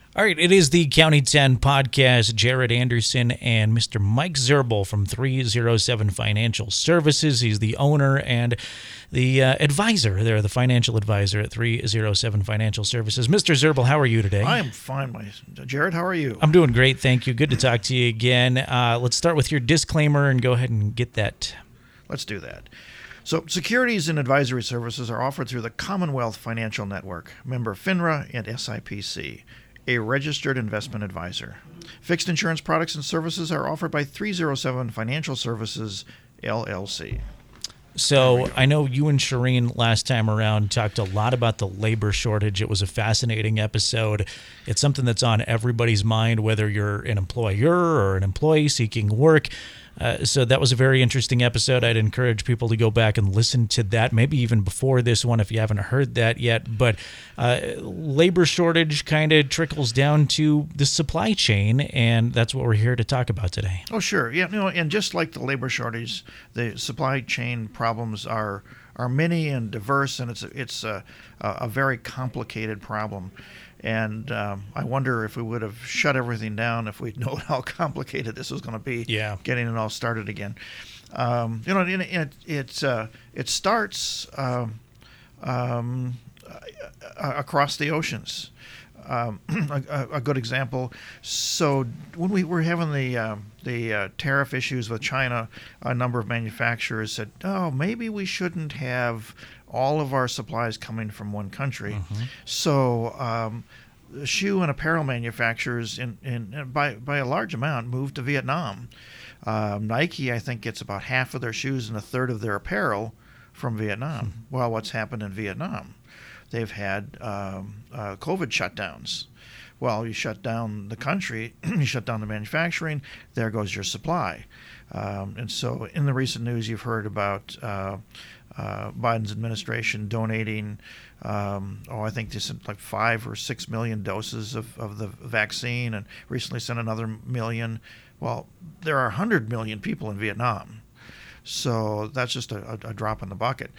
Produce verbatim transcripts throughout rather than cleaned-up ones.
All right, it is the County ten podcast. Jared Anderson and Mister Mike Zerbel from three oh seven Financial Services. He's the owner and the uh, advisor there, the financial advisor at three oh seven Financial Services. Mister Zerbel, how are you today? I am fine, my Jared. How are you? I'm doing great, thank you. Good to talk to you again. Uh, let's start with your disclaimer and go ahead and get that. Let's do that. So, securities and advisory services are offered through the Commonwealth Financial Network, member FINRA and S I P C. A registered investment advisor. Fixed insurance products and services are offered by three oh seven Financial Services, L L C. So I know you and Shireen last time around talked a lot about the labor shortage. It was a fascinating episode. It's something that's on everybody's mind, whether you're an employer or an employee seeking work. Uh, so that was a very interesting episode. I'd encourage people to go back and listen to that, maybe even before this one if you haven't heard that yet. But uh, labor shortage kind of trickles down to the supply chain, and that's what we're here to talk about today. Oh, sure. Yeah, you know, and just like the labor shortage, the supply chain problems are are many and diverse, and it's a, it's a, a very complicated problem. And um, I wonder if we would have shut everything down if we'd known how complicated this was going to be. Yeah. Getting it all started again. Um, you know, it it it, uh, it starts um, um, across the oceans. Um, a, a good example. So when we were having the uh, the uh, tariff issues with China, a number of manufacturers said, "Oh, maybe we shouldn't have all of our supplies coming from one country." Mm-hmm. So um, shoe and apparel manufacturers, in, in by by a large amount, moved to Vietnam. Um, Nike, I think, gets about half of their shoes and a third of their apparel from Vietnam. Mm-hmm. Well, what's happened in Vietnam? They've had um, uh, COVID shutdowns. Well, you shut down the country, you shut down the manufacturing, there goes your supply. Um, and so in the recent news, you've heard about uh, uh, Biden's administration donating, um, oh, I think they sent like five or six million doses of, of the vaccine, and recently sent another million. Well, there are one hundred million people in Vietnam. So that's just a, a, a drop in the bucket.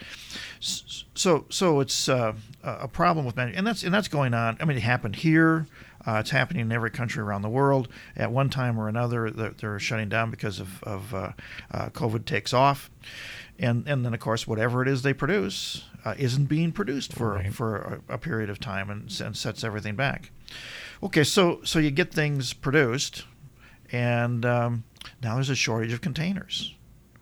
So so it's uh, a problem with manu- and that's and that's going on. I mean, it happened here. Uh, it's happening in every country around the world. At one time or another, they're, they're shutting down because of, of uh, uh, COVID takes off. And and then, of course, whatever it is they produce uh, isn't being produced for, right. for a, a period of time and, and sets everything back. Okay, so, so you get things produced, and um, now there's a shortage of containers.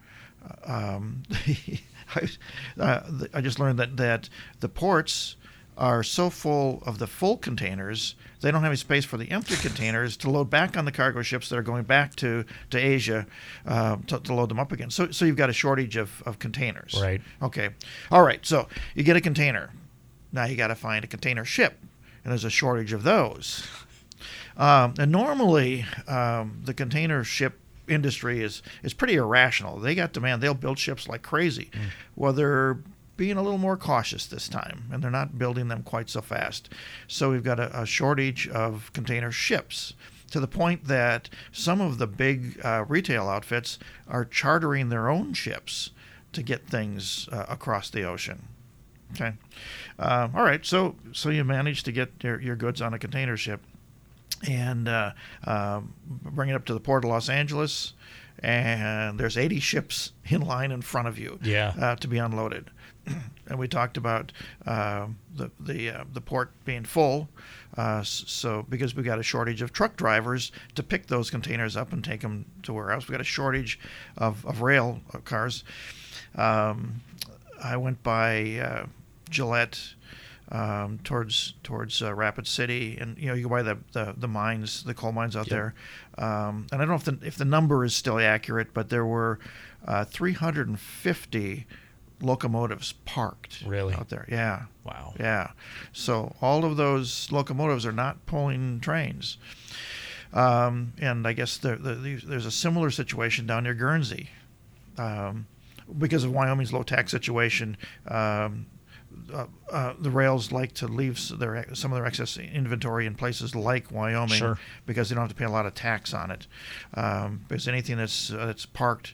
Um, I, uh, I just learned that, that the ports are so full of the full containers, they don't have any space for the empty containers to load back on the cargo ships that are going back to, to Asia uh, to, to load them up again. So so you've got a shortage of, of containers. Right. Okay. All right. So you get a container. Now you got to find a container ship, and there's a shortage of those. Um, and normally um, the container ship industry is is pretty irrational. They got demand. They'll build ships like crazy. Mm. Well, they're being a little more cautious this time, and they're not building them quite so fast. So we've got a, a shortage of container ships, to the point that some of the big uh, retail outfits are chartering their own ships to get things uh, across the ocean. Okay. Uh, all right. So so you manage to get your, your goods on a container ship and uh, uh, bring it up to the port of Los Angeles, and there's eighty ships in line in front of you yeah. uh, to be unloaded. And we talked about uh, the the uh, the port being full, uh, so because we got a shortage of truck drivers to pick those containers up and take them to warehouse. We got a shortage of, of rail cars. Um, I went by uh, Gillette um, towards towards uh, Rapid City, and you know you go by the, the, the mines, the coal mines out yep. there, um, and I don't know if the if the number is still accurate, but there were uh, three hundred fifty locomotives parked really out there. Yeah. Wow. Yeah. So all of those locomotives are not pulling trains. Um, and I guess there, there, there's a similar situation down near Guernsey. Um, because of Wyoming's low tax situation, um, uh, uh, the rails like to leave their some of their excess inventory in places like Wyoming sure. because they don't have to pay a lot of tax on it. Um, because anything that's uh, that's parked,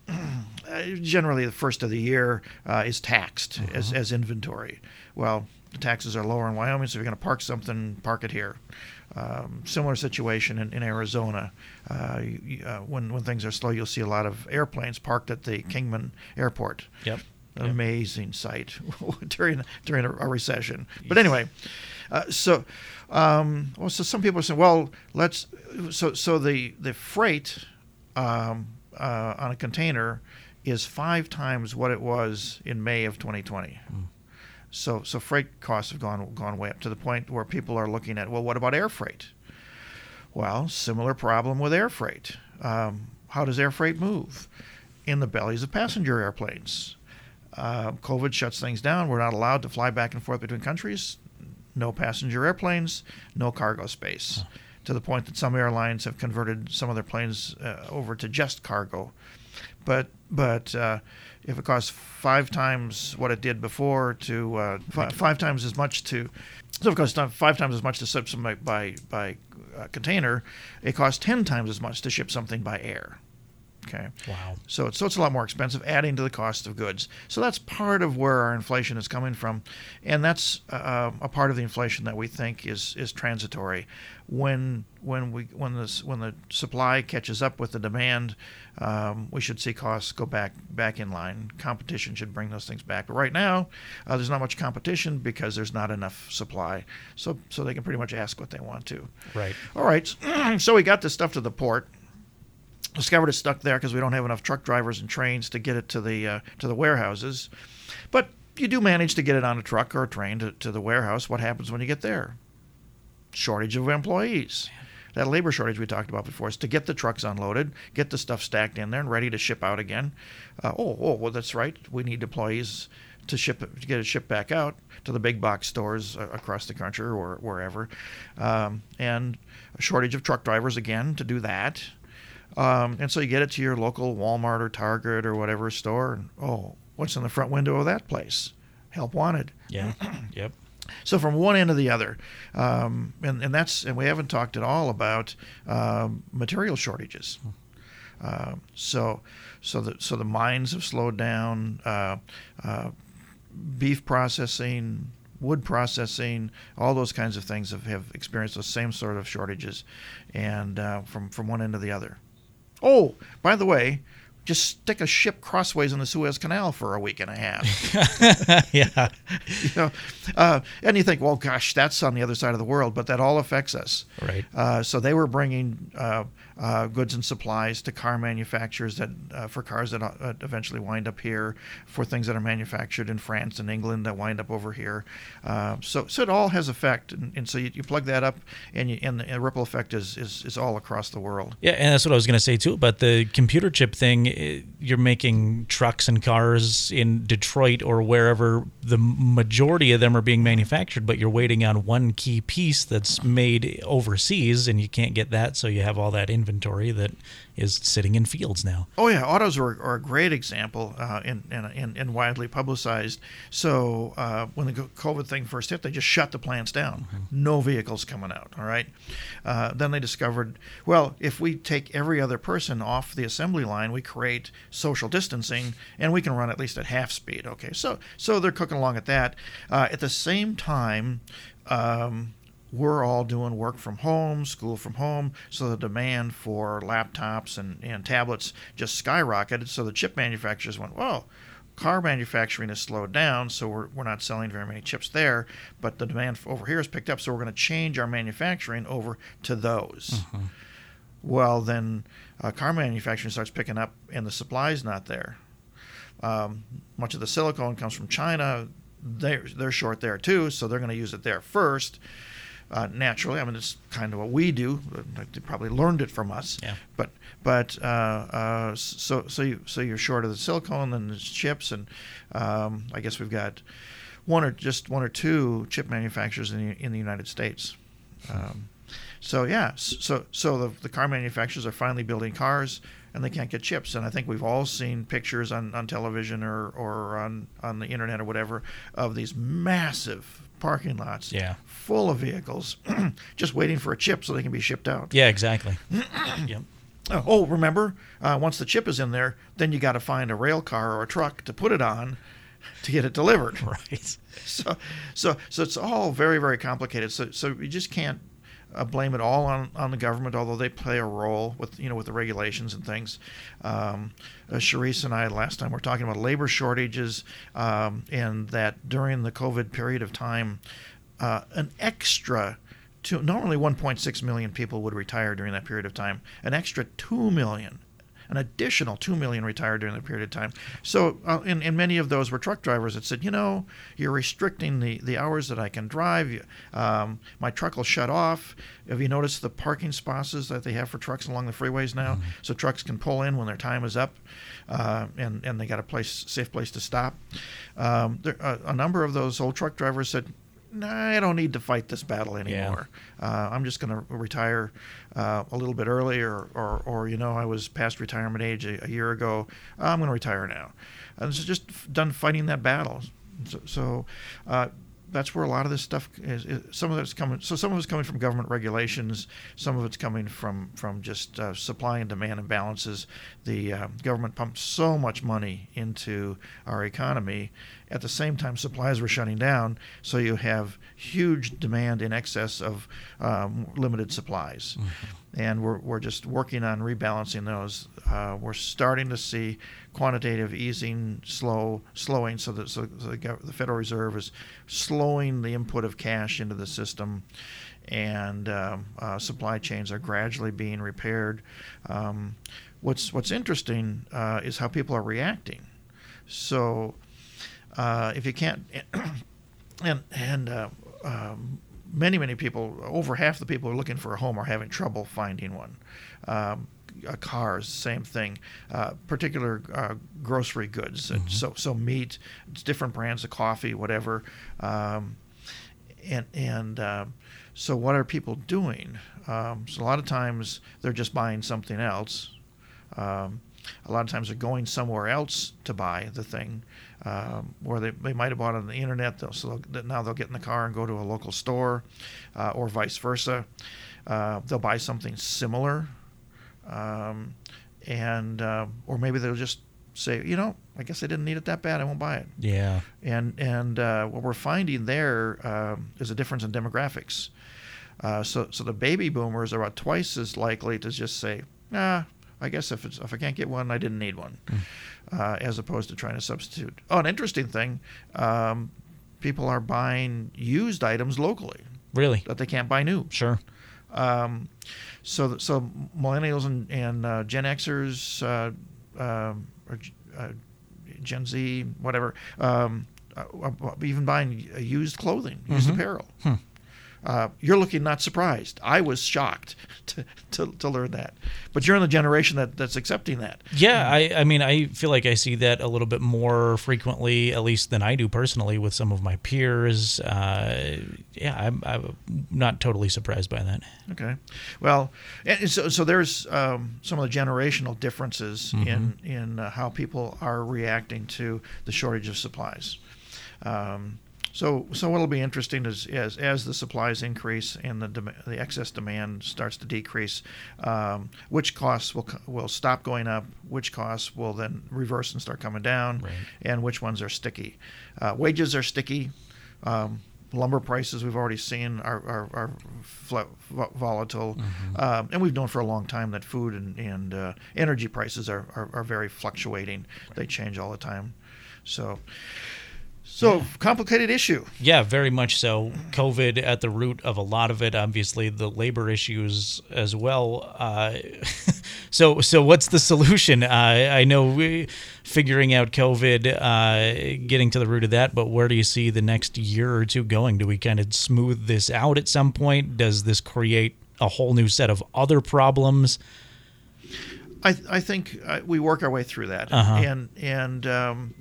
generally the first of the year uh, is taxed mm-hmm. as, as inventory. Well, the taxes are lower in Wyoming, so if you're going to park something, park it here. Um, similar situation in, in Arizona. Uh, you, uh, when when things are slow, you'll see a lot of airplanes parked at the Kingman Airport. Yep. An yep. amazing sight during during a, a recession. But anyway, uh, so um, well, so some people are saying, well, let's so so the the freight um, uh, on a container is five times what it was in May of twenty twenty. Mm. So so freight costs have gone gone way up to the point where people are looking at, well, what about air freight? Well, similar problem with air freight. Um, how does air freight move? In the bellies of passenger airplanes. Uh, COVID shuts things down. We're not allowed to fly back and forth between countries. No passenger airplanes, no cargo space. Huh. To the point that some airlines have converted some of their planes uh, over to just cargo. But but uh, if it costs five times what it did before to uh, f- five times as much to, so if it costs five times as much to ship something by by uh, container, it costs ten times as much to ship something by air. Okay. Wow. So it's so it's a lot more expensive, adding to the cost of goods. So that's part of where our inflation is coming from, and that's uh, a part of the inflation that we think is is transitory. When when we when this when the supply catches up with the demand, um, we should see costs go back back in line. Competition should bring those things back. But right now, uh, there's not much competition because there's not enough supply. So so they can pretty much ask what they want to. Right. All right. So we got this stuff to the port. Discovered it's stuck there because we don't have enough truck drivers and trains to get it to the uh, to the warehouses. But you do manage to get it on a truck or a train to, to the warehouse. What happens when you get there? Shortage of employees. That labor shortage we talked about before is to get the trucks unloaded, get the stuff stacked in there and ready to ship out again. Uh, oh, oh, well, that's right. We need employees to ship it, to get it shipped back out to the big box stores uh, across the country or wherever. Um, and a shortage of truck drivers again to do that. Um, and so you get it to your local Walmart or Target or whatever store. And, oh, what's in the front window of that place? Help wanted. Yeah. Yep. So from one end to the other, um, and and that's and we haven't talked at all about um, material shortages. Uh, so so the so the mines have slowed down. Uh, uh, beef processing, wood processing, all those kinds of things have, have experienced those same sort of shortages, and uh, from from one end to the other. Oh, by the way, just stick a ship crossways in the Suez Canal for a week and a half. Yeah. You know, uh, and you think, well, gosh, that's on the other side of the world, but that all affects us. Right. Uh, so they were bringing uh, uh, goods and supplies to car manufacturers that uh, for cars that uh, eventually wind up here, for things that are manufactured in France and England that wind up over here. Uh, so, so it all has effect, and, and so you, you plug that up, and, you, and the ripple effect is, is is all across the world. Yeah, and that's what I was going to say too about the computer chip thing. You're making trucks and cars in Detroit or wherever the majority of them are being manufactured, but you're waiting on one key piece that's made overseas, and you can't get that, so you have all that inventory that is sitting in fields now. Oh yeah, autos are, are a great example uh, and, and, and widely publicized. So uh, when the COVID thing first hit, they just shut the plants down. Mm-hmm. No vehicles coming out, all right? Uh, then they discovered, well, if we take every other person off the assembly line, we create social distancing, and we can run at least at half speed. Okay, so so they're cooking along at that. Uh, at the same time, um, we're all doing work from home, school from home, so the demand for laptops and, and tablets just skyrocketed. So the chip manufacturers went, whoa, car manufacturing has slowed down, so we're, we're not selling very many chips there, but the demand over here has picked up, so we're going to change our manufacturing over to those. Mm-hmm. Well, then uh, car manufacturing starts picking up, and the supply's not there. Um, much of the silicone comes from China. They're, they're short there, too, so they're going to use it there first. Uh, naturally, I mean, it's kind of what we do. They probably learned it from us. Yeah. But but uh, uh, so so you so you're short of the silicone and the chips, and um, I guess we've got one or just one or two chip manufacturers in the, in the United States. Um, so yeah, so so the the car manufacturers are finally building cars, and they can't get chips. And I think we've all seen pictures on, on television or, or on, on the internet or whatever of these massive parking lots yeah. full of vehicles just waiting for a chip so they can be shipped out. Yeah, exactly. Yep. Oh, oh, remember, uh, once the chip is in there, then you got to find a rail car or a truck to put it on to get it delivered. Right. So, so, so it's all very, very complicated. So, so you just can't uh, blame it all on, on the government, although they play a role with, you know, with the regulations and things. Um, uh, Charisse and I last time were talking about labor shortages, um, and that during the COVID period of time, uh, an extra two, normally one point six million people would retire during that period of time. An extra two million. An additional two million retired during the period of time. So, uh, and, and many of those were truck drivers that said, you know, you're restricting the, the hours that I can drive. Um, my truck will shut off. Have you noticed the parking spaces that they have for trucks along the freeways now? Mm-hmm. So trucks can pull in when their time is up, uh, and, and they got a place, safe place to stop. Um, there, uh, a number of those old truck drivers said, nah, I don't need to fight this battle anymore. Yeah. Uh, I'm just going to retire uh, a little bit early, or, or, or, you know, I was past retirement age a, a year ago. I'm going to retire now. And so just f- done fighting that battle. So, so uh, that's where a lot of this stuff is, is. Some of it's coming. So some of it's coming from government regulations. Some of it's coming from from just uh, supply and demand imbalances. The uh, government pumps so much money into our economy. At the same time, supplies were shutting down, so you have huge demand in excess of um, limited supplies. Mm-hmm. And we're we're just working on rebalancing those. Uh, we're starting to see quantitative easing, slow slowing, so that so the, the Federal Reserve is slowing the input of cash into the system, and um, uh, supply chains are gradually being repaired. Um, what's what's interesting uh, is how people are reacting. So. Uh, if you can't, and and uh, um, many many people, over half the people who are looking for a home are having trouble finding one. Um, uh, cars, same thing. Uh, particular uh, grocery goods, mm-hmm. so so meat, it's different brands of coffee, whatever. Um, and and uh, so what are people doing? Um, so a lot of times they're just buying something else. Um, a lot of times they're going somewhere else to buy the thing. Um, or they, they might have bought it on the internet, they'll, so they'll, now they'll get in the car and go to a local store, uh, or vice versa. Uh, they'll buy something similar, um, and uh, or maybe they'll just say, you know, I guess I didn't need it that bad, I won't buy it. Yeah. And and uh, what we're finding there uh, is a difference in demographics. Uh, so so the baby boomers are about twice as likely to just say, nah, I guess if it's if I can't get one, I didn't need one. Mm. Uh, as opposed to trying to substitute. Oh, an interesting thing, um, people are buying used items locally. Really? That they can't buy new. Sure. Um, so so millennials and, and uh, Gen Xers, uh, um, or uh, Gen Z, whatever, um, uh, even buying used clothing, used mm-hmm. apparel. Hmm. Uh, you're looking not surprised. I was shocked to, to, to learn that. But you're in the generation that, that's accepting that. Yeah, I, I mean, I feel like I see that a little bit more frequently, at least than I do personally, with some of my peers. Uh, yeah, I'm, I'm not totally surprised by that. Okay. Well, and so, so there's um, some of the generational differences mm-hmm. in, in uh, how people are reacting to the shortage of supplies. Um So, so what'll be interesting is as as the supplies increase and the dem- the excess demand starts to decrease, um, which costs will will stop going up, which costs will then reverse and start coming down, right. and which ones are sticky. Uh, wages are sticky. Um, lumber prices we've already seen are are, are fl- volatile, mm-hmm. um, and we've known for a long time that food and and uh, energy prices are, are are very fluctuating. Right. They change all the time, so. So, yeah. Complicated issue. Yeah, very much so. COVID at the root of a lot of it. Obviously, the labor issues as well. Uh, so, so what's the solution? Uh, I know we, figuring out COVID, uh, getting to the root of that, but where do you see the next year or two going? Do we kind of smooth this out at some point? Does this create a whole new set of other problems? I, I think uh, we work our way through that. Uh-huh. And, and, um,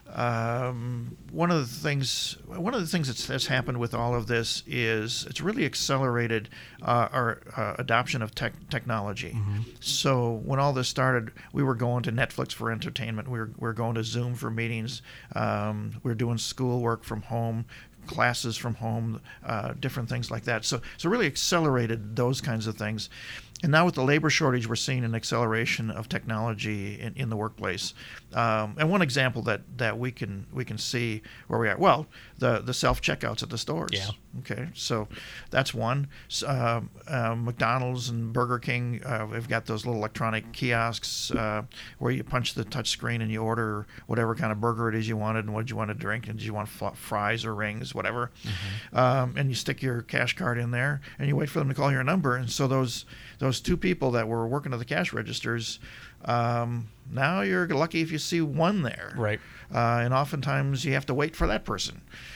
Um, one of the things, one of the things that's, that's happened with all of this is it's really accelerated uh, our uh, adoption of tech, technology. Mm-hmm. So when all this started, we were going to Netflix for entertainment. We were, we were going to Zoom for meetings. Um, we were doing schoolwork from home, classes from home, uh, different things like that. So, so really accelerated those kinds of things. And now with the labor shortage, we're seeing an acceleration of technology in, in the workplace. Um, and one example that, that we can we can see where we are, well, the, the self-checkouts at the stores. Yeah. Okay, so that's one. Uh, uh, McDonald's and Burger King, uh, they've got those little electronic kiosks uh, where you punch the touch screen and you order whatever kind of burger it is you wanted and what you want to drink, and did you want f- fries or rings, whatever. Mm-hmm. Um, and you stick your cash card in there and you wait for them to call your number. And so those those two people that were working at the cash registers, um, now you're lucky if you see one there. Right. Uh, and oftentimes you have to wait for that person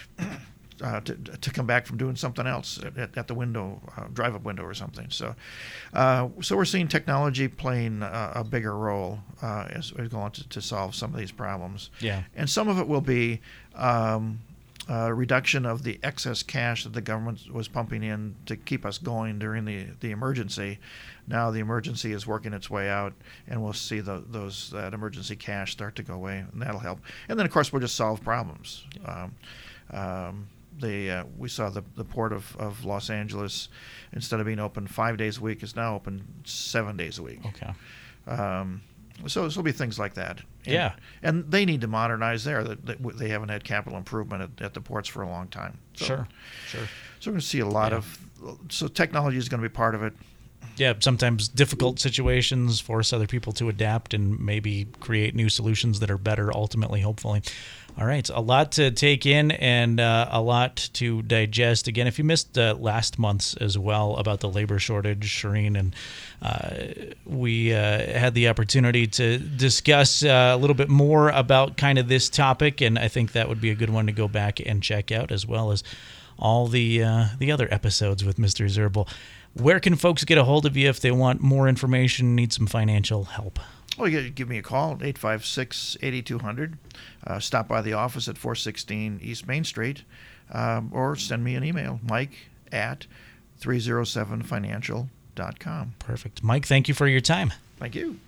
uh, to to come back from doing something else at, at the window, uh, drive-up window or something. So, uh, so we're seeing technology playing a, a bigger role uh, as we go on to, to solve some of these problems. Yeah. And some of it will be um, uh, reduction of the excess cash that the government was pumping in to keep us going during the, the emergency. Now the emergency is working its way out, and we'll see the, those that emergency cash start to go away, and that'll help. And then, of course, we'll just solve problems. Um, um, the uh, we saw the the port of, of Los Angeles, instead of being open five days a week, is now open seven days a week. Okay. Um, so there'll be things like that. And, Yeah. And they need to modernize there. That they haven't had capital improvement at, at the ports for a long time. So, Sure. Sure. So we're going to see a lot Yeah. of. So technology is going to be part of it. Yeah, sometimes difficult situations force other people to adapt and maybe create new solutions that are better ultimately, hopefully. All right, a lot to take in and uh, a lot to digest. Again, if you missed uh, last month's as well about the labor shortage, Shireen and uh, we uh, had the opportunity to discuss uh, a little bit more about kind of this topic, and I think that would be a good one to go back and check out, as well as all the uh, the other episodes with Mister Zerbil. Where can folks get a hold of you if they want more information, need some financial help? Well, you give me a call, eight five six, eight two zero zero. Uh, stop by the office at four sixteen East Main Street, um, or send me an email, Mike at three oh seven financial dot com. Perfect. Mike, thank you for your time. Thank you.